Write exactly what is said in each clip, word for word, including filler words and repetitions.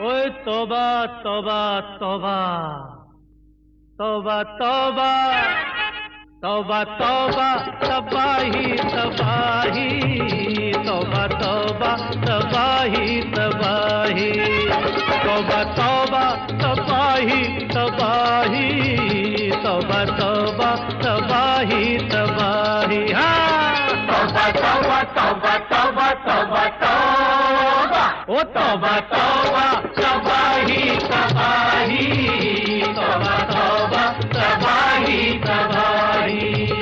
ओए तौबा तौबा तौबा तौबा तौबा तौबा तौबा तबाही तबाही तौबा तौबा तबाही तबाही तौबा तौबा तबाही तबाही तौबा तौबा तबाही तबाही हाँ तौबा तौबा तौबा तौबा तौबा तौबा ओ तौबा तौबा तबाही तबाही तौबा तौबा तबाही तबाही।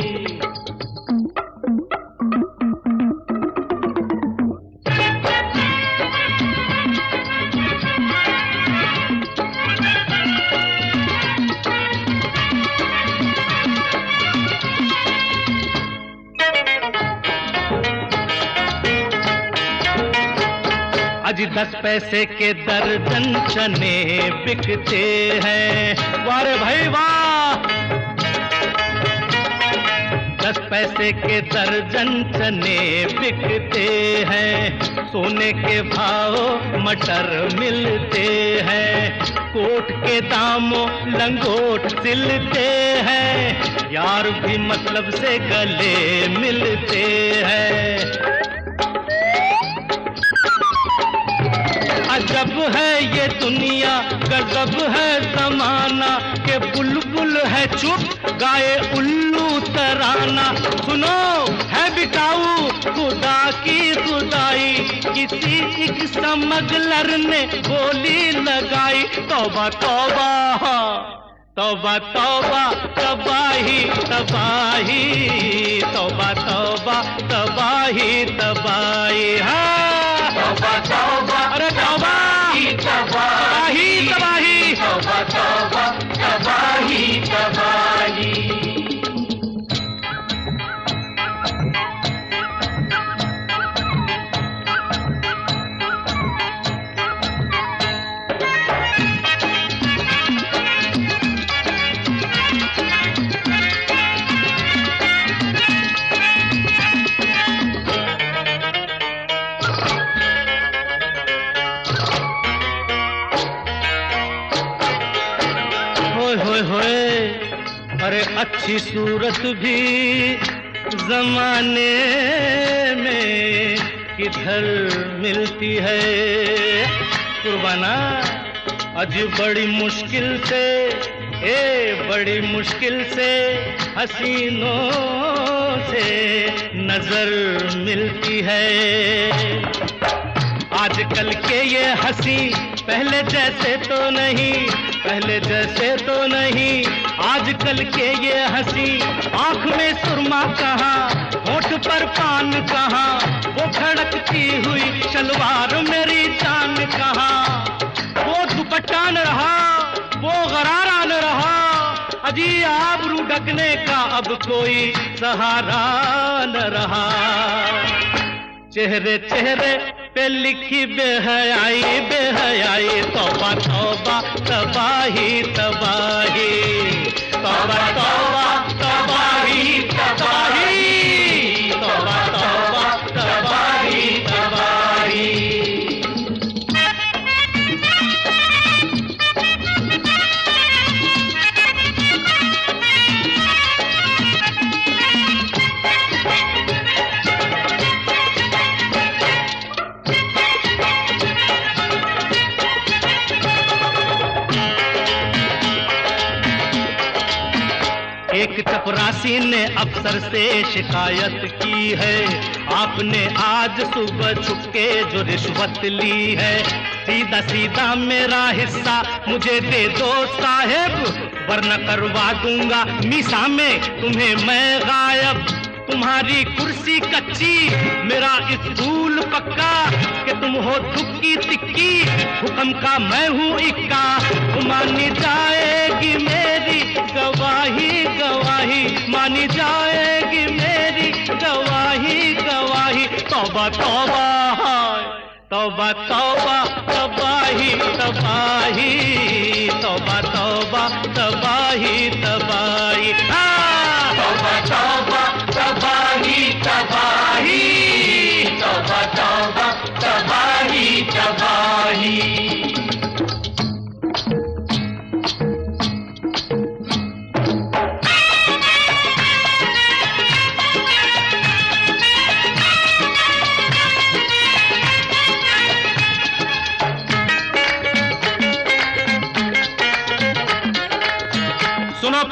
आज दस पैसे के दर्जन चने बिकते हैं। वारे भाई वाह, दस पैसे के दर्जन चने बिकते हैं। सोने के भाव मटर मिलते हैं। कोट के दामों लंगोट सिलते हैं। यार भी मतलब से गले मिलते हैं। अजब है ये दुनिया, गजब है जमाना, के बुलबुल है चुप गाए उल्लू तराना। सुनो है बिकाऊ खुदा की खुदाई, किसी एक स्मगलर ने गोली लगाई। तौबा तौबा तौबा तौबा तबाही तबाही तौबा तौबा तबाही तबाही हाँ तौबा तौबा अरे तौबा तबाही तबाही तौबा तौबा तबाही तबाही। होए होए अरे अच्छी सूरत भी जमाने में किधर मिलती है। कुर्बाना आज बड़ी मुश्किल से ए बड़ी मुश्किल से हसीनों से नजर मिलती है। आजकल के ये हंसी पहले जैसे तो नहीं, पहले जैसे तो नहीं। आजकल के ये हंसी आंख में सुरमा कहाँ, होठ पर पान कहाँ, वो खड़कती हुई शलवार मेरी जान कहाँ। वो दुपट्टा न रहा, वो गरारा न रहा, अजी आबरू ढकने का अब कोई सहारा न रहा। चेहरे चेहरे पे लिखी बेहयाई बेहयाई। तौबा तौबा तबाही तबाही तौबा तौबा तबाही तबाही तौबा तौबा तबाही तबाही। एक चपरासी ने अफसर से शिकायत की है, आपने आज सुबह छुपके जो रिश्वत ली है। सीधा सीधा मेरा हिस्सा मुझे दे दो साहेब, वरना करवा दूंगा मीसा में तुम्हें मैं गायब। तुम्हारी कुर्सी कच्ची मेरा स्कूल पक्का, कि तुम हो दुक्की तिक्की हुक्म का मैं हूँ इक्का। मानी जाएगी मेरी गवाही गवाही, मानी जाएगी मेरी गवाही गवाही। तौबा तौबा तौबा तौबा तबाही तबाही तौबा तौबा तबाही तबाही तौबा तौबा तबाही तबाही तौबा तौबा तबाही तबाही।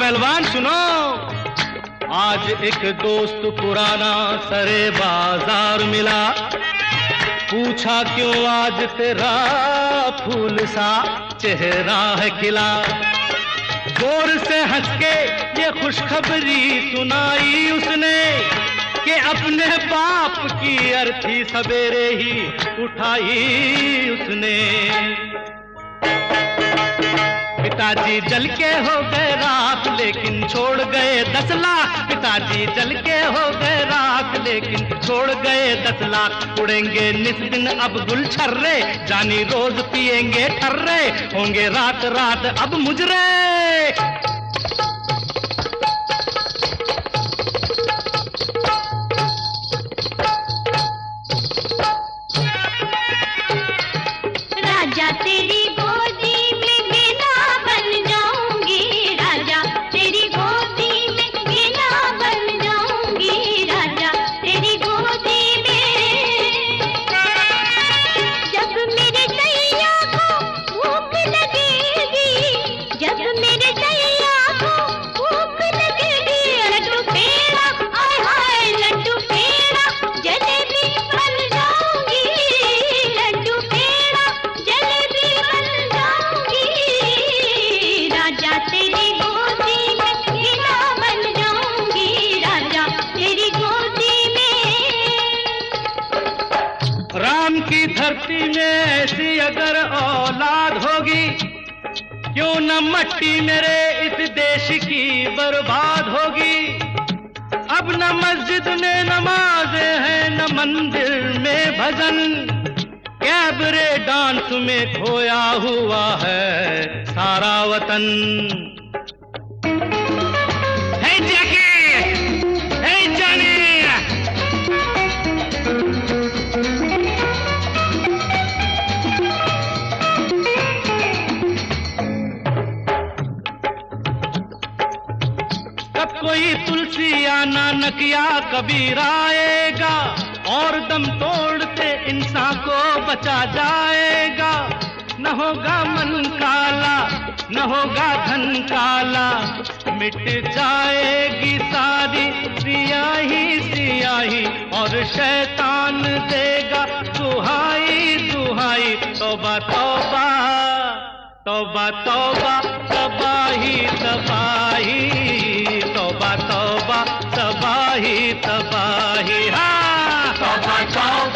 पहलवान सुनो, आज एक दोस्त पुराना सरे बाजार मिला, पूछा क्यों आज तेरा फूल सा चेहरा है खिला। जोर से हंस के ये खुशखबरी सुनाई उसने कि अपने बाप की अर्थी सवेरे ही उठाई उसने। पिताजी जल के हो गए राख लेकिन छोड़ गए दस लाख। पिताजी जल के हो गए राख लेकिन छोड़ गए दस लाख। उड़ेंगे निस दिन अब गुलछर्रे, जानी रोज पिएंगे ठर्रे, होंगे रात रात अब मुजरे। राजा तेरी गोदी में वीणा बन जाऊंगी, राजा तेरी गोदी में वीणा बन जाऊंगी, राजा तेरी गोदी में। जब मेरे सैया को भूख लगेगी, जब मेरे सैया को भूख लगेगी, लड्डू पेड़ा आय हाय लड्डू पेड़ा जलेबी बन जाऊंगी, लड्डू पेड़ा जलेबी बन जाऊंगी, राजा तेरी गोदी में वीणा बन जाऊंगी, राजा तेरी गोदी में। राम की धरती में ऐसी अगर औलाद होगी, क्यों न मट्टी मेरे इस देश की बर्बाद होगी। अब न मस्जिद में नमाजें हैं न मंदिर में भजन, कैबरे डांस में खोया हुआ है सारा वतन। है जैकी, है जानी, कब कोई तुलसी या नानक या कबीर आएगा और दम तोड़ते इंसान को बचा जाएगा। न होगा मन काला न होगा धन काला, मिट जाएगी सारी सियाही सियाही, और शैतान देगा दुहाई दुहाई। तौबा तौबा तौबा तौबा तबाही तबाही, तौबा तौबा तबाही तबाही। हाँ तौबा तौबा